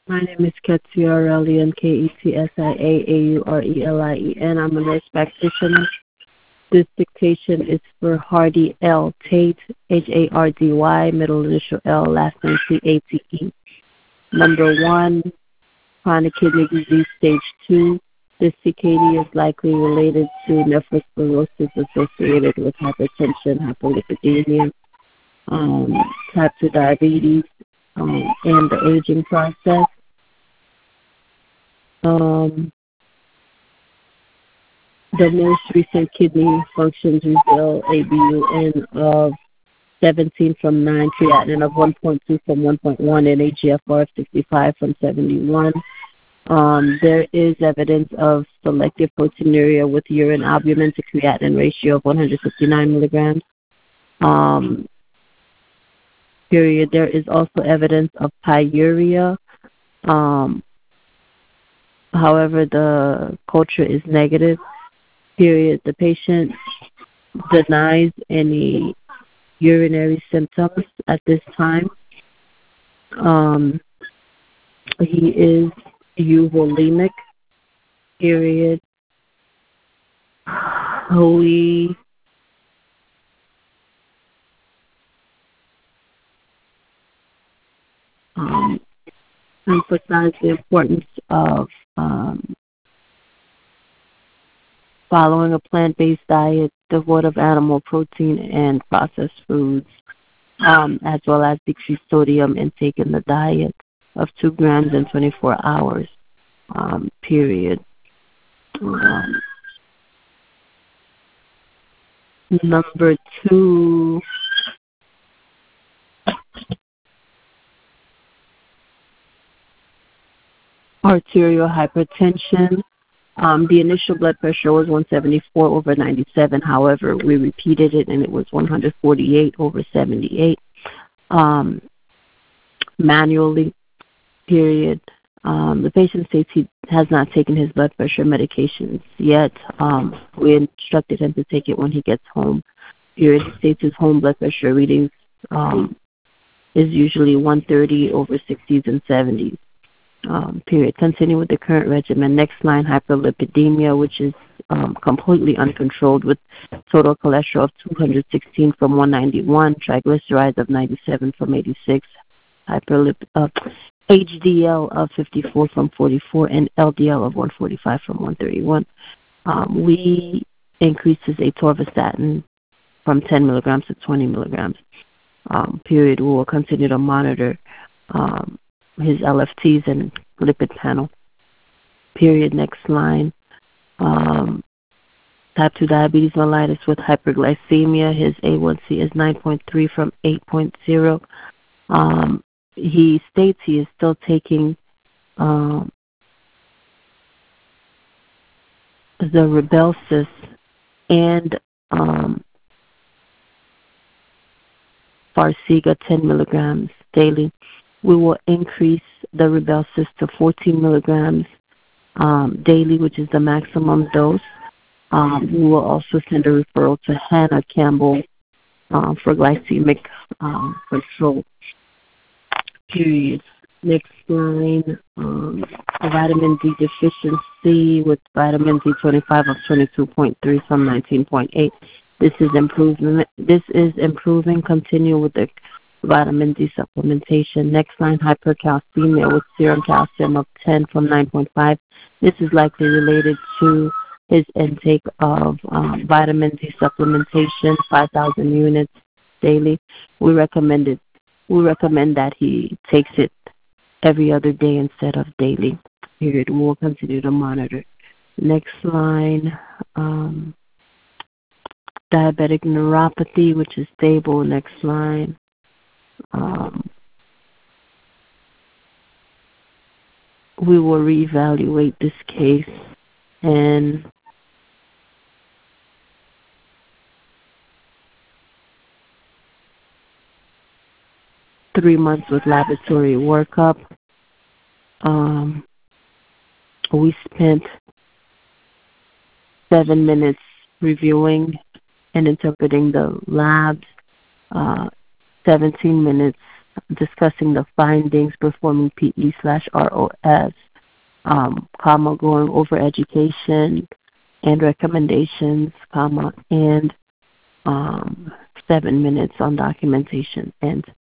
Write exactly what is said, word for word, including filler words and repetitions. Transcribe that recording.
My name is Ketsia Aurelian, K E T S I A A U R E L I E N. I'm a nurse practitioner. This dictation is for Hardy L. Tate, H A R D Y, middle initial L, last name C A T E. Number one, chronic kidney disease stage two. This C K D is likely related to nephrosclerosis associated with hypertension, hypolipidemia, um, type two diabetes, um, and the aging process. Um, the most recent kidney functions reveal A B U N of seventeen from nine, creatinine of one point two from one point one, and A G F R of sixty-five from seventy-one. Um, there is evidence of selective proteinuria with urine albumin to creatinine ratio of one hundred fifty-nine milligrams. Um, period. There is also evidence of pyuria. Um, however, the culture is negative. Period. The patient denies any urinary symptoms at this time. Um, he is euvolemic. Period. We um, emphasize the importance of um, following a plant-based diet devoid of animal protein and processed foods, um, as well as decreased sodium intake in the diet of two grams in twenty-four hours, um, period. Um, number two, arterial hypertension. Um, the initial blood pressure was one seventy-four over ninety-seven. However, we repeated it and it was one forty-eight over seventy-eight. Um, manually, period. Um, the patient states he has not taken his blood pressure medications yet. Um, we instructed him to take it when he gets home. Period. He states his home blood pressure readings um, is usually one thirty over sixties and seventies. Um, period. Continue with the current regimen. Next line, hyperlipidemia, which is um, completely uncontrolled with total cholesterol of two hundred sixteen from one ninety-one, triglycerides of ninety-seven from eighty-six, hyperlip, uh, H D L of fifty-four from forty-four, and L D L of one forty-five from one thirty-one. Um, we increased his atorvastatin from ten milligrams to twenty milligrams. Um, period. We will continue to monitor um, his L F Ts and lipid panel. Period. Next line. Um, type two diabetes mellitus with hyperglycemia. His A one C is nine point three from eight point zero. Um, he states he is still taking um, the Rybelsus and um, Farxiga ten milligrams daily. We will increase the Rybelsus to fourteen milligrams um, daily, which is the maximum dose. Um, we will also send a referral to Hannah Campbell uh, for glycemic um, control. Period. Next line, um, vitamin D deficiency with vitamin D twenty-five of twenty-two point three from nineteen point eight. This is improvement. This is improving. Continue with the vitamin D supplementation. Next line, hypercalcemia with serum calcium of ten from nine point five. This is likely related to his intake of um, vitamin D supplementation, five thousand units daily. We recommend it. We recommend that he takes it every other day instead of daily. Period. We'll continue to monitor. Next line, um, diabetic neuropathy, which is stable. Next line. Um, we will reevaluate this case and three months with laboratory workup. Um, we spent seven minutes reviewing and interpreting the labs, uh, seventeen minutes discussing the findings, performing P E slash R O S, um, comma, going over education and recommendations, comma, and um, seven minutes on documentation, and